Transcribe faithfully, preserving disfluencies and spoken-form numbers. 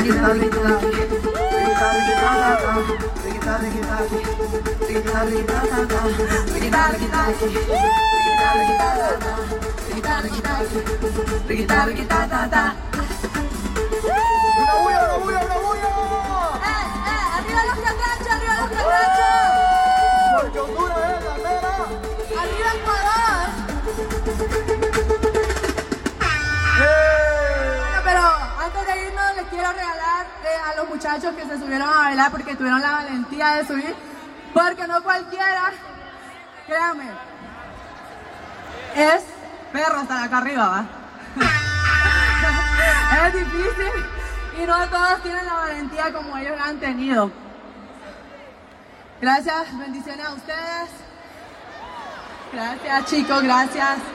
Una bulla, una bulla, una bulla. ¡Eh, eh! ¡Arriba los catrachos, arriba los catrachos! Porque Honduras es la mera. ¡Arriba Ecuador! ¡Eh! Bueno, pero antes de irnos les quiero regalar eh, a los muchachos que se subieron a bailar porque tuvieron la valentía de subir, porque no cualquiera, créanme, es perro hasta acá arriba, ¿va? Es difícil y no todos tienen la valentía como ellos la han tenido. Gracias, bendiciones a ustedes. Gracias chicos, gracias.